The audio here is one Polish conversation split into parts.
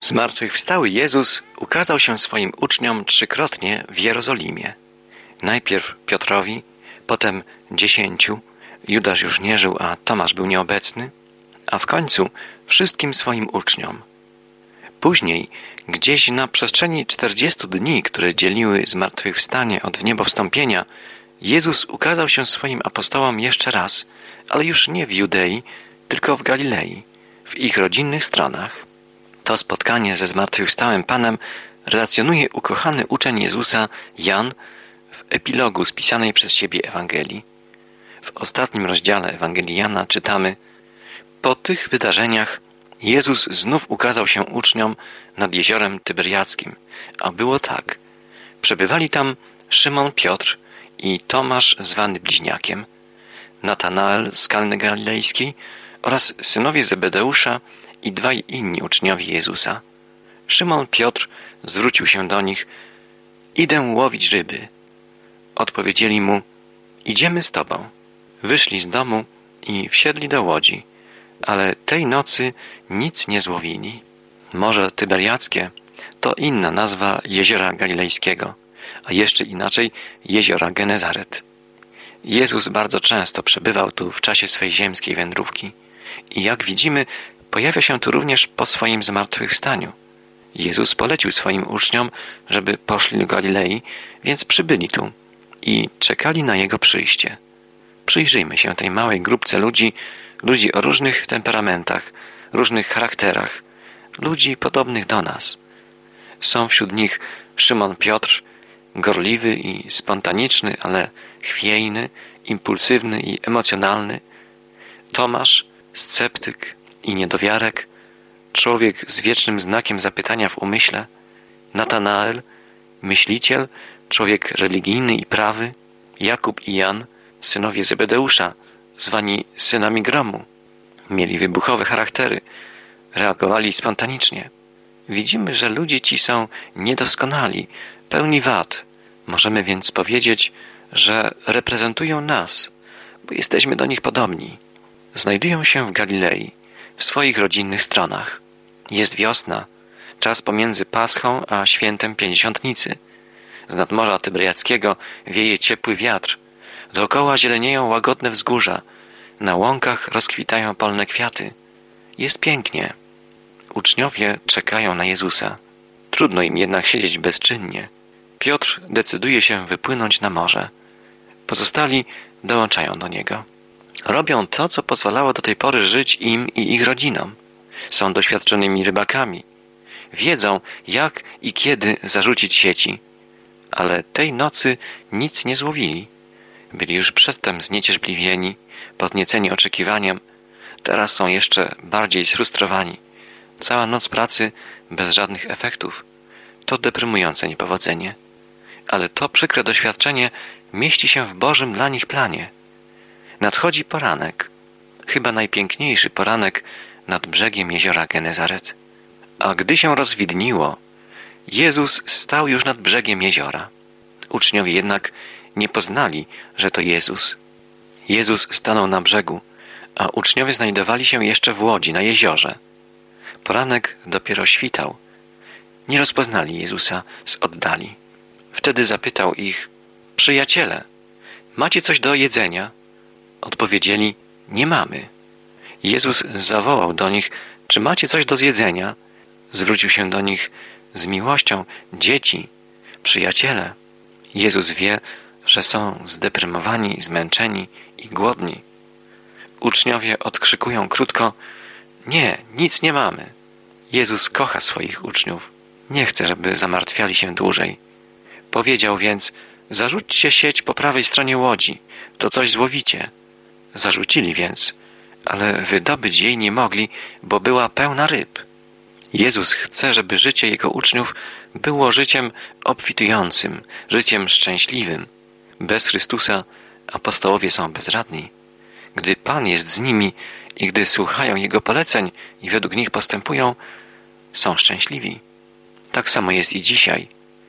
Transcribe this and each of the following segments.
Zmartwychwstały Jezus ukazał się swoim uczniom trzykrotnie w Jerozolimie. Najpierw Piotrowi, potem 10, Judasz już nie żył, a Tomasz był nieobecny, a w końcu wszystkim swoim uczniom. Później, gdzieś na przestrzeni 40 dni, które dzieliły zmartwychwstanie od wniebowstąpienia, Jezus ukazał się swoim apostołom jeszcze raz, ale już nie w Judei, tylko w Galilei, w ich rodzinnych stronach. To spotkanie ze zmartwychwstałym Panem relacjonuje ukochany uczeń Jezusa Jan w epilogu spisanej przez siebie Ewangelii. W ostatnim rozdziale Ewangelii Jana czytamy: Po tych wydarzeniach Jezus znów ukazał się uczniom nad jeziorem Tyberiackim, a było tak. Przebywali tam Szymon Piotr i Tomasz zwany Bliźniakiem, Natanael z Kalny Galilejskiej oraz synowie Zebedeusza i dwaj inni uczniowie Jezusa. Szymon Piotr zwrócił się do nich: Idę łowić ryby. Odpowiedzieli mu: Idziemy z tobą. Wyszli z domu i wsiedli do łodzi, ale tej nocy nic nie złowili. Morze Tyberiackie to inna nazwa jeziora Galilejskiego, a jeszcze inaczej jeziora Genezaret. Jezus bardzo często przebywał tu w czasie swej ziemskiej wędrówki i jak widzimy, pojawia się tu również po swoim zmartwychwstaniu. Jezus polecił swoim uczniom, żeby poszli do Galilei, więc przybyli tu i czekali na Jego przyjście. Przyjrzyjmy się tej małej grupce ludzi o różnych temperamentach, różnych charakterach, ludzi podobnych do nas. Są wśród nich Szymon Piotr, gorliwy i spontaniczny, ale chwiejny, impulsywny i emocjonalny. Tomasz, sceptyk i niedowiarek, człowiek z wiecznym znakiem zapytania w umyśle. Natanael, myśliciel, człowiek religijny i prawy. Jakub i Jan, synowie Zebedeusza, zwani synami gromu. Mieli wybuchowe charaktery, reagowali spontanicznie. Widzimy, że ludzie ci są niedoskonali, pełni wad. Możemy więc powiedzieć, że reprezentują nas, bo jesteśmy do nich podobni. Znajdują się w Galilei, w swoich rodzinnych stronach. Jest wiosna, czas pomiędzy Paschą a świętem Pięćdziesiątnicy. Z nad Morza Tyberiackiego wieje ciepły wiatr. Dookoła zielenieją łagodne wzgórza. Na łąkach rozkwitają polne kwiaty. Jest pięknie. Uczniowie czekają na Jezusa. Trudno im jednak siedzieć bezczynnie. Piotr decyduje się wypłynąć na morze. Pozostali dołączają do niego. Robią to, co pozwalało do tej pory żyć im i ich rodzinom. Są doświadczonymi rybakami. Wiedzą, jak i kiedy zarzucić sieci. Ale tej nocy nic nie złowili. Byli już przedtem zniecierpliwieni, podnieceni oczekiwaniem. Teraz są jeszcze bardziej sfrustrowani. Cała noc pracy bez żadnych efektów. To deprymujące niepowodzenie. Ale to przykre doświadczenie mieści się w Bożym dla nich planie. Nadchodzi poranek. Chyba najpiękniejszy poranek nad brzegiem jeziora Genezaret. A gdy się rozwidniło, Jezus stał już nad brzegiem jeziora. Uczniowie jednak nie poznali, że to Jezus. Jezus stanął na brzegu, a uczniowie znajdowali się jeszcze w łodzi na jeziorze. Poranek dopiero świtał. Nie rozpoznali Jezusa z oddali. Wtedy zapytał ich: Przyjaciele, macie coś do jedzenia? Odpowiedzieli: Nie mamy. Jezus zawołał do nich: Czy macie coś do zjedzenia? Zwrócił się do nich z miłością: Dzieci, przyjaciele. Jezus wie, że są zdeprymowani, zmęczeni i głodni. Uczniowie odkrzykują krótko: Nie, nic nie mamy. Jezus kocha swoich uczniów. Nie chce, żeby zamartwiali się dłużej. Powiedział więc: Zarzućcie sieć po prawej stronie łodzi, to coś złowicie. Zarzucili więc, ale wydobyć jej nie mogli, bo była pełna ryb. Jezus chce, żeby życie Jego uczniów było życiem obfitującym, życiem szczęśliwym. Bez Chrystusa apostołowie są bezradni. Gdy Pan jest z nimi i gdy słuchają Jego poleceń i według nich postępują, są szczęśliwi. Tak samo jest i dzisiaj.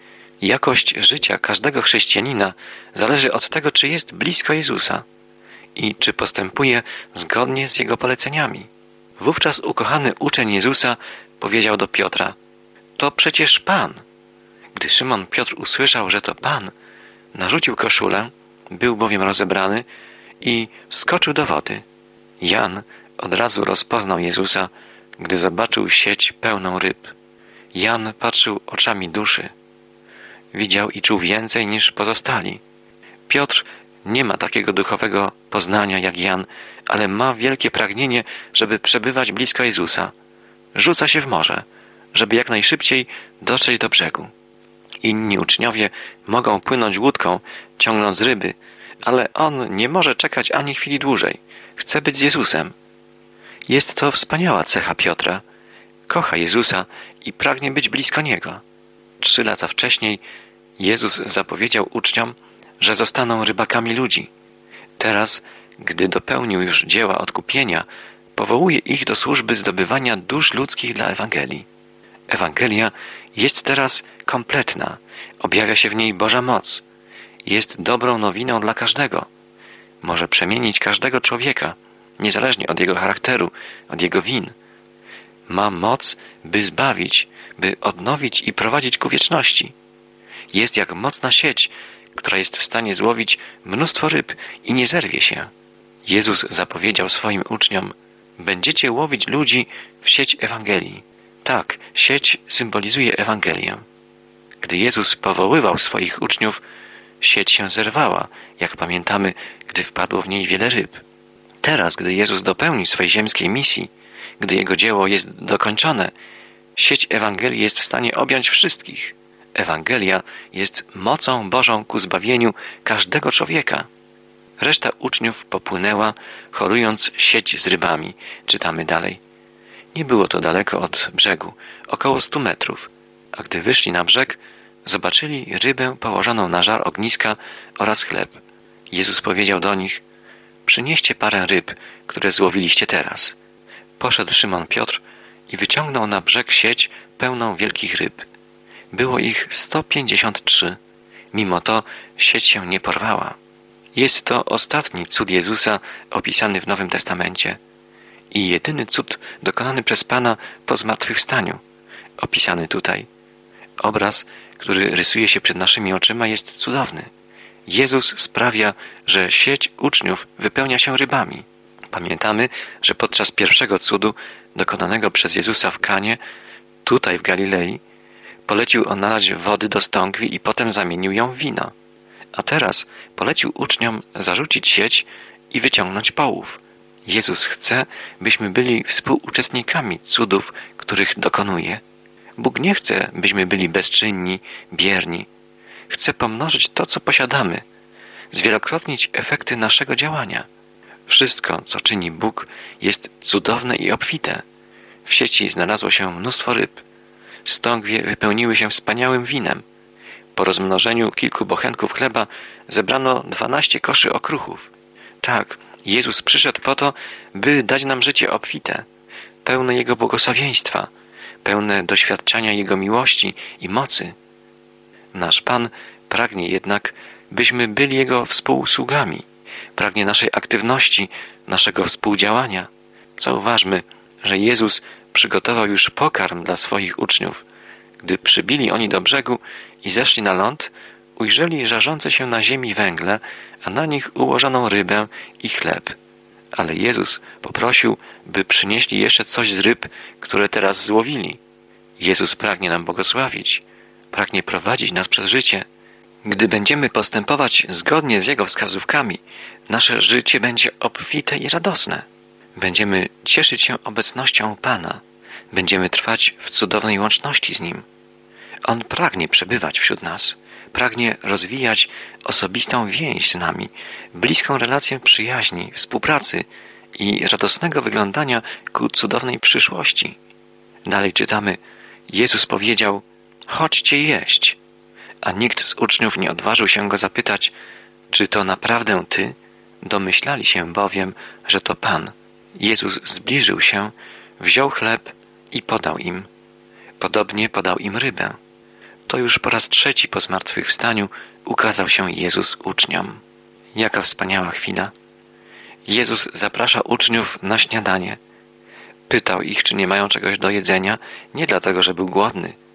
Jakość życia każdego chrześcijanina zależy od tego, czy jest blisko Jezusa i czy postępuje zgodnie z Jego poleceniami. Wówczas ukochany uczeń Jezusa powiedział do Piotra: to przecież Pan. Gdy Szymon Piotr usłyszał, że to Pan, narzucił koszulę, był bowiem rozebrany i wskoczył do wody. Jan od razu rozpoznał Jezusa, gdy zobaczył sieć pełną ryb. Jan patrzył oczami duszy. Widział i czuł więcej niż pozostali. Piotr nie ma takiego duchowego poznania jak Jan, ale ma wielkie pragnienie, żeby przebywać blisko Jezusa. Rzuca się w morze, żeby jak najszybciej dotrzeć do brzegu. Inni uczniowie mogą płynąć łódką, ciągnąc ryby, ale on nie może czekać ani chwili dłużej. Chce być z Jezusem. Jest to wspaniała cecha Piotra. Kocha Jezusa i pragnie być blisko Niego. 3 lata wcześniej Jezus zapowiedział uczniom, że zostaną rybakami ludzi. Teraz, gdy dopełnił już dzieła odkupienia, powołuje ich do służby zdobywania dusz ludzkich dla Ewangelii. Ewangelia jest teraz kompletna. Objawia się w niej Boża moc. Jest dobrą nowiną dla każdego. Może przemienić każdego człowieka, niezależnie od jego charakteru, od jego win. Ma moc, by zbawić, by odnowić i prowadzić ku wieczności. Jest jak mocna sieć, która jest w stanie złowić mnóstwo ryb i nie zerwie się. Jezus zapowiedział swoim uczniom: będziecie łowić ludzi w sieć Ewangelii. Tak, sieć symbolizuje Ewangelię. Gdy Jezus powoływał swoich uczniów, sieć się zerwała, jak pamiętamy, gdy wpadło w niej wiele ryb. Teraz, gdy Jezus dopełni swej ziemskiej misji, gdy Jego dzieło jest dokończone, sieć Ewangelii jest w stanie objąć wszystkich. Ewangelia jest mocą Bożą ku zbawieniu każdego człowieka. Reszta uczniów popłynęła, chorując sieć z rybami. Czytamy dalej. Nie było to daleko od brzegu, około 100 metrów, a gdy wyszli na brzeg, zobaczyli rybę położoną na żar ogniska oraz chleb. Jezus powiedział do nich: przynieście parę ryb, które złowiliście teraz. Poszedł Szymon Piotr i wyciągnął na brzeg sieć pełną wielkich ryb. Było ich 153. Mimo to sieć się nie porwała. Jest to ostatni cud Jezusa opisany w Nowym Testamencie i jedyny cud dokonany przez Pana po zmartwychwstaniu, opisany tutaj. Obraz, który rysuje się przed naszymi oczyma, jest cudowny. Jezus sprawia, że sieć uczniów wypełnia się rybami. Pamiętamy, że podczas pierwszego cudu dokonanego przez Jezusa w Kanie, tutaj w Galilei, polecił on nalać wody do stągwi i potem zamienił ją w wino. A teraz polecił uczniom zarzucić sieć i wyciągnąć połów. Jezus chce, byśmy byli współuczestnikami cudów, których dokonuje. Bóg nie chce, byśmy byli bezczynni, bierni. Chce pomnożyć to, co posiadamy, zwielokrotnić efekty naszego działania. Wszystko, co czyni Bóg, jest cudowne i obfite. W sieci znalazło się mnóstwo ryb. Stągwie wypełniły się wspaniałym winem. Po rozmnożeniu kilku bochenków chleba zebrano 12 koszy okruchów. Tak, Jezus przyszedł po to, by dać nam życie obfite, pełne Jego błogosławieństwa, pełne doświadczenia Jego miłości i mocy. Nasz Pan pragnie jednak, byśmy byli Jego współsługami. Pragnie naszej aktywności, naszego współdziałania. Zauważmy, że Jezus przygotował już pokarm dla swoich uczniów. Gdy przybili oni do brzegu i zeszli na ląd, ujrzeli żarzące się na ziemi węgle, a na nich ułożoną rybę i chleb. Ale Jezus poprosił, by przynieśli jeszcze coś z ryb, które teraz złowili. Jezus pragnie nam błogosławić, pragnie prowadzić nas przez życie. Gdy będziemy postępować zgodnie z Jego wskazówkami, nasze życie będzie obfite i radosne. Będziemy cieszyć się obecnością Pana. Będziemy trwać w cudownej łączności z Nim. On pragnie przebywać wśród nas. Pragnie rozwijać osobistą więź z nami, bliską relację przyjaźni, współpracy i radosnego wyglądania ku cudownej przyszłości. Dalej czytamy: Jezus powiedział: chodźcie jeść. A nikt z uczniów nie odważył się Go zapytać, czy to naprawdę Ty? Domyślali się bowiem, że to Pan. Jezus zbliżył się, wziął chleb i podał im. Podobnie podał im rybę. To już po raz 3 po zmartwychwstaniu ukazał się Jezus uczniom. Jaka wspaniała chwila! Jezus zaprasza uczniów na śniadanie. Pytał ich, czy nie mają czegoś do jedzenia, nie dlatego, że był głodny.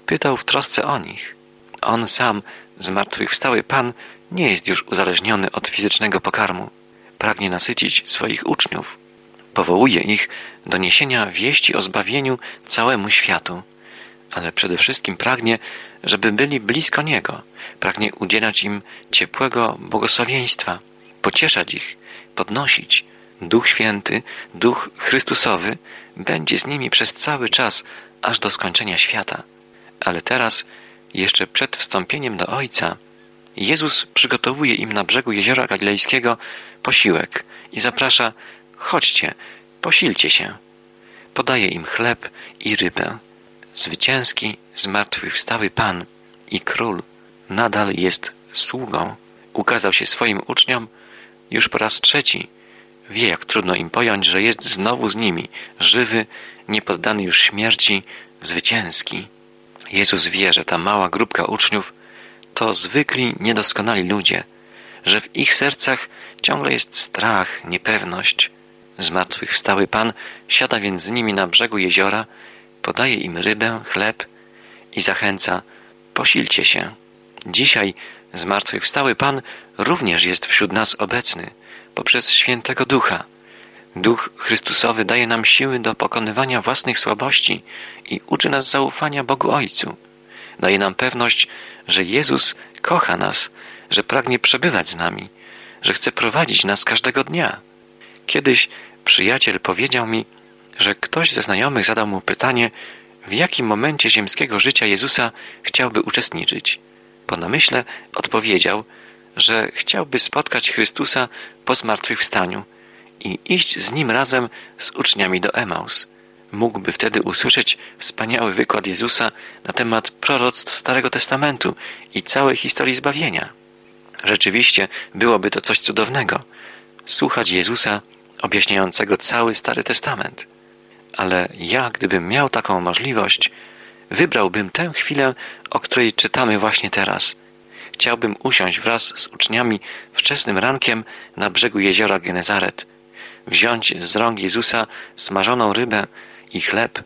Pytał w trosce o nich. On sam, zmartwychwstały Pan, nie jest już uzależniony od fizycznego pokarmu. Pragnie nasycić swoich uczniów. Powołuje ich do niesienia wieści o zbawieniu całemu światu. Ale przede wszystkim pragnie, żeby byli blisko Niego. Pragnie udzielać im ciepłego błogosławieństwa, pocieszać ich, podnosić. Duch Święty, Duch Chrystusowy będzie z nimi przez cały czas, aż do skończenia świata. Ale teraz, jeszcze przed wstąpieniem do Ojca, Jezus przygotowuje im na brzegu Jeziora Galilejskiego posiłek i zaprasza: chodźcie, posilcie się. Podaje im chleb i rybę. Zwycięski, zmartwychwstały Pan i Król nadal jest sługą. Ukazał się swoim uczniom już po raz trzeci. Wie, jak trudno im pojąć, że jest znowu z nimi, żywy, niepoddany już śmierci, zwycięski. Jezus wie, że ta mała grupka uczniów to zwykli, niedoskonali ludzie, że w ich sercach ciągle jest strach, niepewność. Zmartwychwstały Pan siada więc z nimi na brzegu jeziora, podaje im rybę, chleb i zachęca: posilcie się. Dzisiaj zmartwychwstały Pan również jest wśród nas obecny poprzez Świętego Ducha. Duch Chrystusowy daje nam siły do pokonywania własnych słabości i uczy nas zaufania Bogu Ojcu. Daje nam pewność, że Jezus kocha nas, że pragnie przebywać z nami, że chce prowadzić nas każdego dnia. Kiedyś przyjaciel powiedział mi, że ktoś ze znajomych zadał mu pytanie, w jakim momencie ziemskiego życia Jezusa chciałby uczestniczyć. Po namyśle odpowiedział, że chciałby spotkać Chrystusa po zmartwychwstaniu i iść z Nim razem z uczniami do Emaus. Mógłby wtedy usłyszeć wspaniały wykład Jezusa na temat proroctw Starego Testamentu i całej historii zbawienia. Rzeczywiście byłoby to coś cudownego, słuchać Jezusa objaśniającego cały Stary Testament. Ale ja, gdybym miał taką możliwość, wybrałbym tę chwilę, o której czytamy właśnie teraz. Chciałbym usiąść wraz z uczniami wczesnym rankiem na brzegu jeziora Genezaret, wziąć z rąk Jezusa smażoną rybę i chleb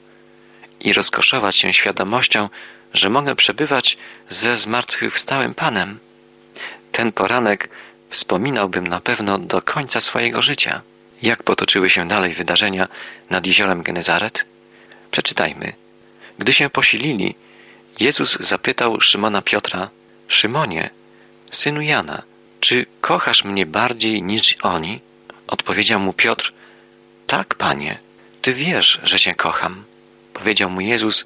i rozkoszować się świadomością, że mogę przebywać ze zmartwychwstałym Panem. Ten poranek wspominałbym na pewno do końca swojego życia. Jak potoczyły się dalej wydarzenia nad jeziorem Genezaret? Przeczytajmy. Gdy się posilili, Jezus zapytał Szymona Piotra: Szymonie, synu Jana, czy kochasz mnie bardziej niż oni? Odpowiedział mu Piotr: tak, Panie, Ty wiesz, że Cię kocham. Powiedział mu Jezus: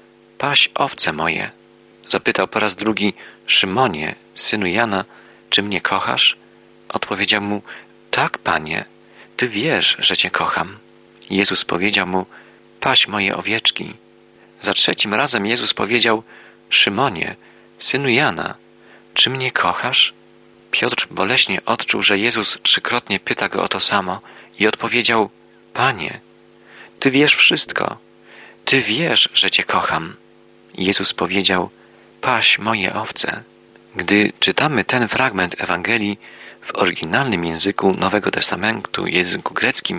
paś owce moje. Zapytał po raz drugi: Szymonie, synu Jana, czy mnie kochasz? Odpowiedział mu: tak, Panie, Ty wiesz, że Cię kocham. Jezus powiedział mu: paś moje owieczki. Za trzecim razem Jezus powiedział: Szymonie, synu Jana, czy mnie kochasz? Piotr boleśnie odczuł, że Jezus trzykrotnie pyta go o to samo i odpowiedział: Panie, Ty wiesz wszystko. Ty wiesz, że Cię kocham. Jezus powiedział: paś moje owce. Gdy czytamy ten fragment Ewangelii w oryginalnym języku Nowego Testamentu, języku greckim,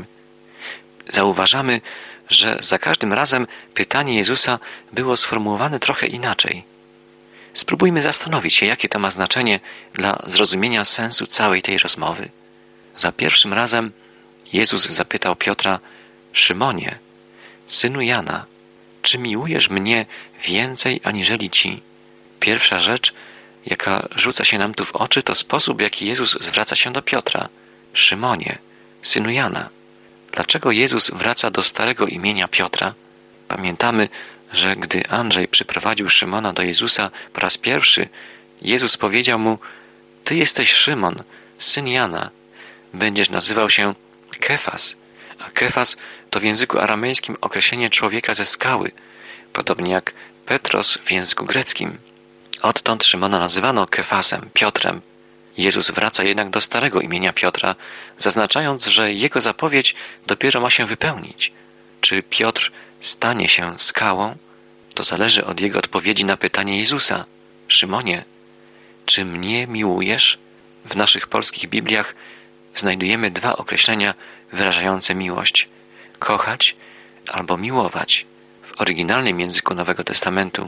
zauważamy, że za każdym razem pytanie Jezusa było sformułowane trochę inaczej. Spróbujmy zastanowić się, jakie to ma znaczenie dla zrozumienia sensu całej tej rozmowy. Za pierwszym razem Jezus zapytał Piotra: Szymonie, synu Jana, czy miłujesz mnie więcej aniżeli ci? Pierwsza rzecz, jaka rzuca się nam tu w oczy, to sposób, w jaki Jezus zwraca się do Piotra: Szymonie, synu Jana. Dlaczego Jezus wraca do starego imienia Piotra? Pamiętamy, że gdy Andrzej przyprowadził Szymona do Jezusa po raz pierwszy, Jezus powiedział mu: Ty jesteś Szymon, syn Jana. Będziesz nazywał się Kefas. A Kefas to w języku aramejskim określenie człowieka ze skały, podobnie jak Petros w języku greckim. Odtąd Szymona nazywano Kefasem, Piotrem. Jezus wraca jednak do starego imienia Piotra, zaznaczając, że jego zapowiedź dopiero ma się wypełnić. Czy Piotr stanie się skałą? To zależy od jego odpowiedzi na pytanie Jezusa: Szymonie, czy mnie miłujesz? W naszych polskich Bibliach znajdujemy dwa określenia wyrażające miłość: kochać albo miłować. W oryginalnym języku Nowego Testamentu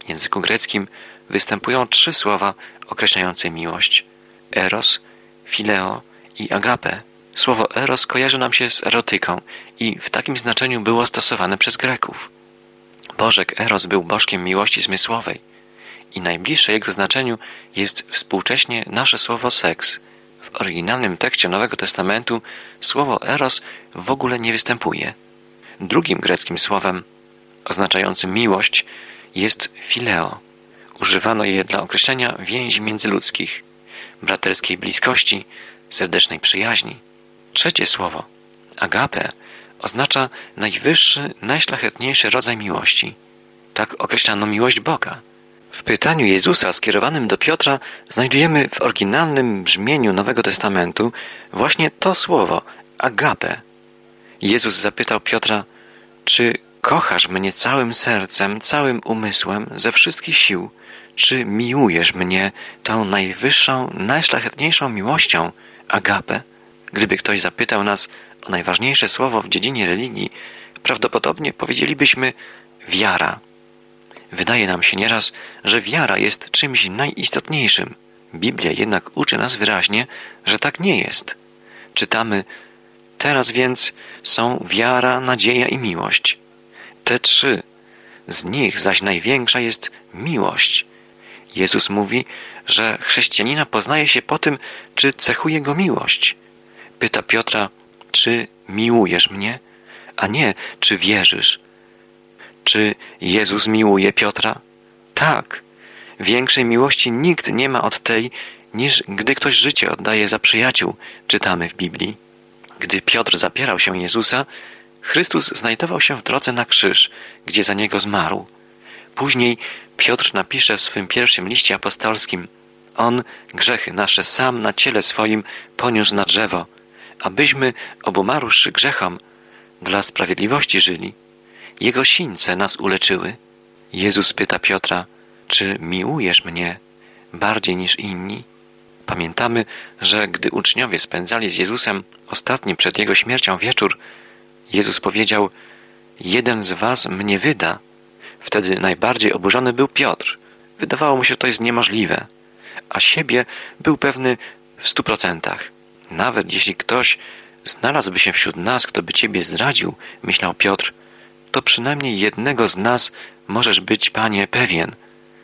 W języku greckim występują 3 słowa określające miłość: eros, phileo i agape. Słowo eros kojarzy nam się z erotyką i w takim znaczeniu było stosowane przez Greków. Bożek Eros był bożkiem miłości zmysłowej i najbliższe jego znaczeniu jest współcześnie nasze słowo seks. W oryginalnym tekście Nowego Testamentu słowo eros w ogóle nie występuje. Drugim greckim słowem oznaczającym miłość jest phileo. Używano je dla określenia więzi międzyludzkich, braterskiej bliskości, serdecznej przyjaźni. Trzecie słowo, agape, oznacza najwyższy, najszlachetniejszy rodzaj miłości. Tak określano miłość Boga. W pytaniu Jezusa skierowanym do Piotra znajdujemy w oryginalnym brzmieniu Nowego Testamentu właśnie to słowo, agape. Jezus zapytał Piotra, czy kochasz mnie całym sercem, całym umysłem, ze wszystkich sił? Czy miłujesz mnie tą najwyższą, najszlachetniejszą miłością, agape? Gdyby ktoś zapytał nas o najważniejsze słowo w dziedzinie religii, prawdopodobnie powiedzielibyśmy wiara. Wydaje nam się nieraz, że wiara jest czymś najistotniejszym. Biblia jednak uczy nas wyraźnie, że tak nie jest. Czytamy: teraz więc są wiara, nadzieja i miłość. Te 3. Z nich zaś największa jest miłość. Jezus mówi, że chrześcijanina poznaje się po tym, czy cechuje go miłość. Pyta Piotra, czy miłujesz mnie, a nie, czy wierzysz. Czy Jezus miłuje Piotra? Tak. Większej miłości nikt nie ma od tej, niż gdy ktoś życie oddaje za przyjaciół, czytamy w Biblii. Gdy Piotr zapierał się Jezusa, Chrystus znajdował się w drodze na krzyż, gdzie za niego zmarł. Później Piotr napisze w swym pierwszym liście apostolskim: On grzechy nasze sam na ciele swoim poniósł na drzewo, abyśmy, obumarłszy grzechom, dla sprawiedliwości żyli. Jego sińce nas uleczyły. Jezus pyta Piotra, czy miłujesz mnie bardziej niż inni? Pamiętamy, że gdy uczniowie spędzali z Jezusem ostatni przed Jego śmiercią wieczór, Jezus powiedział: jeden z was mnie wyda. Wtedy najbardziej oburzony był Piotr. Wydawało mu się, że to jest niemożliwe, a siebie był pewny w 100%. Nawet jeśli ktoś znalazłby się wśród nas, kto by Ciebie zdradził, myślał Piotr, to przynajmniej jednego z nas możesz być, Panie, pewien.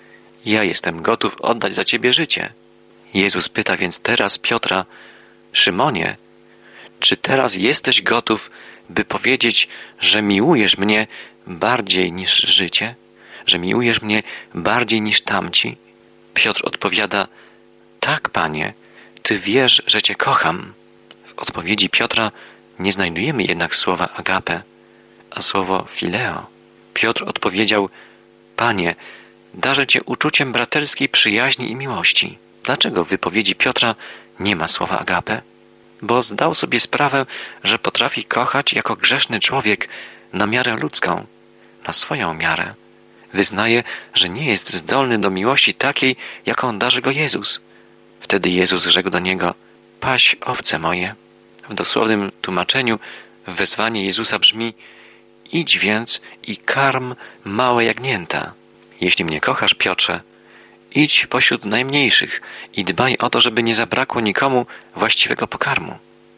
Ja jestem gotów oddać za Ciebie życie. Jezus pyta więc teraz Piotra: Szymonie, czy teraz jesteś gotów, by powiedzieć, że miłujesz mnie bardziej niż życie? Że miłujesz mnie bardziej niż tamci? Piotr odpowiada: tak, Panie, Ty wiesz, że Cię kocham. W odpowiedzi Piotra nie znajdujemy jednak słowa agape, a słowo phileo. Piotr odpowiedział: Panie, darzę Cię uczuciem braterskiej przyjaźni i miłości. Dlaczego w wypowiedzi Piotra nie ma słowa agape? Bo zdał sobie sprawę, że potrafi kochać jako grzeszny człowiek na miarę ludzką, na swoją miarę. Wyznaje, że nie jest zdolny do miłości takiej, jaką darzy go Jezus. Wtedy Jezus rzekł do niego: paś owce moje. W dosłownym tłumaczeniu wezwanie Jezusa brzmi: idź więc i karm małe jagnięta. Jeśli mnie kochasz, Piotrze, idź pośród najmniejszych i dbaj o to, żeby nie zabrakło nikomu właściwego pokarmu.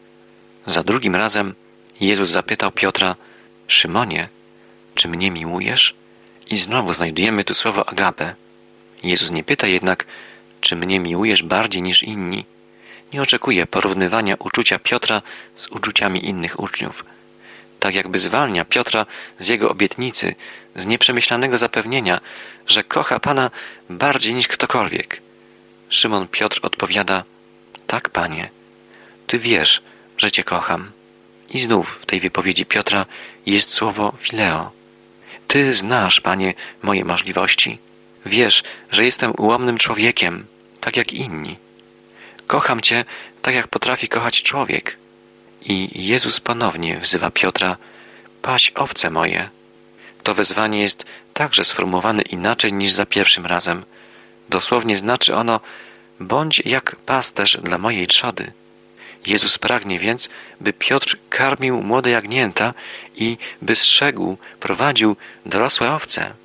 Za drugim razem Jezus zapytał Piotra: Szymonie, czy mnie miłujesz? I znowu znajdujemy tu słowo agape. Jezus nie pyta jednak, czy mnie miłujesz bardziej niż inni. Nie oczekuje porównywania uczucia Piotra z uczuciami innych uczniów. Tak jakby zwalnia Piotra z jego obietnicy, z nieprzemyślanego zapewnienia, że kocha Pana bardziej niż ktokolwiek. Szymon Piotr odpowiada: tak, Panie, Ty wiesz, że Cię kocham. I znów w tej wypowiedzi Piotra jest słowo phileo. Ty znasz, Panie, moje możliwości. Wiesz, że jestem ułomnym człowiekiem, tak jak inni. Kocham Cię tak, jak potrafi kochać człowiek. I Jezus ponownie wzywa Piotra: paś owce moje. To wezwanie jest także sformułowane inaczej niż za pierwszym razem. Dosłownie znaczy ono: bądź jak pasterz dla mojej trzody. Jezus pragnie więc, by Piotr karmił młode jagnięta i by strzegł, prowadził dorosłe owce.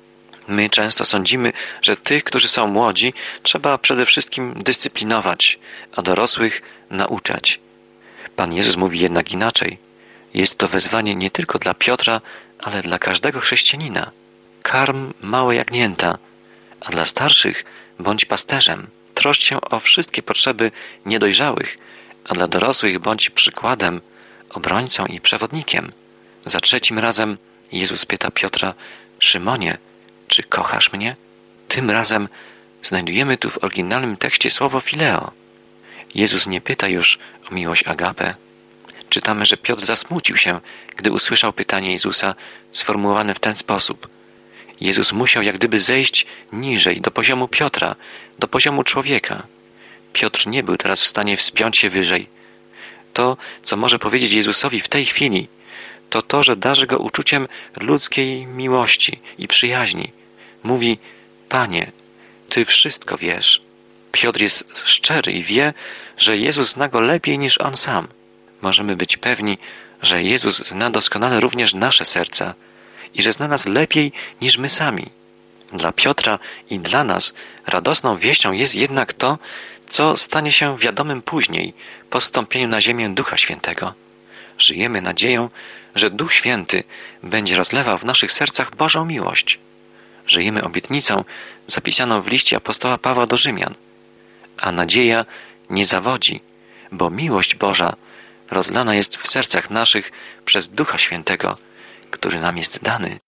My często sądzimy, że tych, którzy są młodzi, trzeba przede wszystkim dyscyplinować, a dorosłych nauczać. Pan Jezus mówi jednak inaczej. Jest to wezwanie nie tylko dla Piotra, ale dla każdego chrześcijanina. Karm małe jagnięta, a dla starszych bądź pasterzem. Troszcz się o wszystkie potrzeby niedojrzałych, a dla dorosłych bądź przykładem, obrońcą i przewodnikiem. Za trzecim razem Jezus pyta Piotra: Szymonie, czy kochasz mnie? Tym razem znajdujemy tu w oryginalnym tekście słowo fileo. Jezus nie pyta już o miłość agape. Czytamy, że Piotr zasmucił się, gdy usłyszał pytanie Jezusa sformułowane w ten sposób. Jezus musiał jak gdyby zejść niżej, do poziomu Piotra, do poziomu człowieka. Piotr nie był teraz w stanie wspiąć się wyżej. To, co może powiedzieć Jezusowi w tej chwili, to to, że darzy go uczuciem ludzkiej miłości i przyjaźni. Mówi: Panie, Ty wszystko wiesz. Piotr jest szczery i wie, że Jezus zna go lepiej niż on sam. Możemy być pewni, że Jezus zna doskonale również nasze serca i że zna nas lepiej niż my sami. Dla Piotra i dla nas radosną wieścią jest jednak to, co stanie się wiadomym później, po zstąpieniu na ziemię Ducha Świętego. Żyjemy nadzieją, że Duch Święty będzie rozlewał w naszych sercach Bożą miłość. Żyjemy obietnicą zapisaną w liście apostoła Pawła do Rzymian. A nadzieja nie zawodzi, bo miłość Boża rozlana jest w sercach naszych przez Ducha Świętego, który nam jest dany.